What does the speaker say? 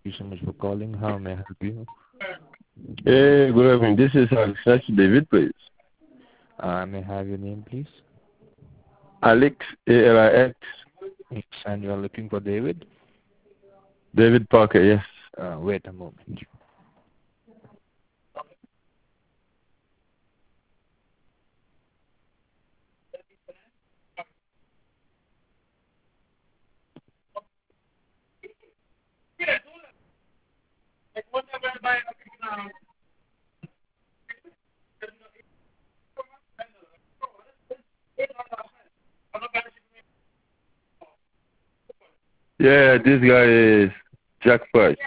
you so much for calling. How may I help you? Hey, good evening. This is Alex David, please. May I have your name, please? Alex, ALIX. Yes, and you are looking for David? David Parker, yes. Wait a moment. Yeah, this guy is Jack Price.